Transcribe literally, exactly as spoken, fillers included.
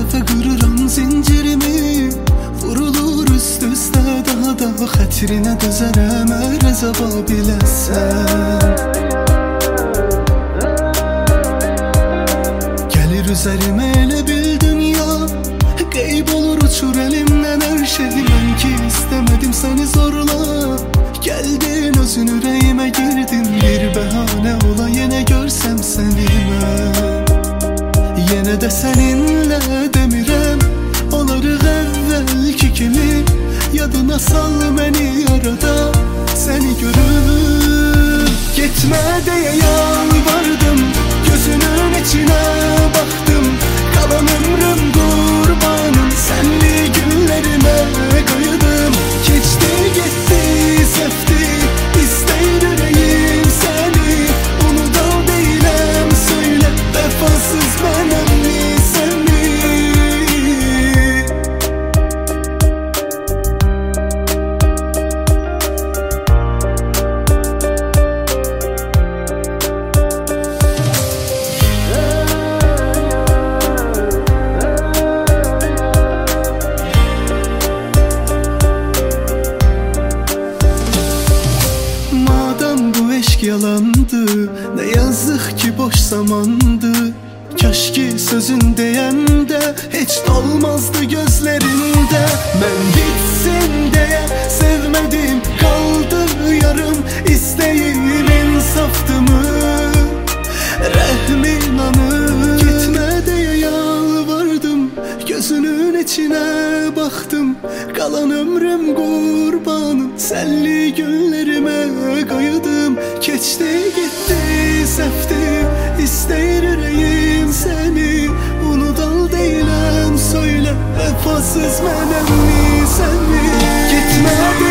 dəfə qırıram zincirimi, vurulur üst üstə daha da xətrinə dözərəm əgər əzaba biləsən. Gəlir üzərimə elə bil dünya, qeyb olur uçur əlimdən hər şey. Mən ki istəmədim səni zorla, gəldin özün ürəyimə girdin. Bir bəhanə ola yenə görsəm səni mən, yenə də səninlə demirəm olarıq əvvəlki kimi. Yadına sal məni arada səni görüb. Getmə deyə yalvardım, gözünün içinə baxdım. Qalan ömrüm qurbanım, sənli günlərimə qayıdım. Keçdi getdi səhvdi, istəyir ürəyim səni. Unudan deyiləm söylə, vəfasız mənəmmi sənmi? Yalandı, ne yazık ki boş zamandı. Kaş ki sözün deyəndə heç dolmazdı gözlərində. Mən bitsin deyə sevmədim, qaldı yarım. İstəyim insaftımı, rəhmin anı. Gitmə deyə yalvardım, gözünün içinə baxdım. Qalan ömrüm qurbanım, sənli günlərimə qayıdım. Keçdi getdi səhvdi, istəyir ürəyim səni. Unudan deyiləm söylə, vəfasız mənəmmi sənmi? Getmə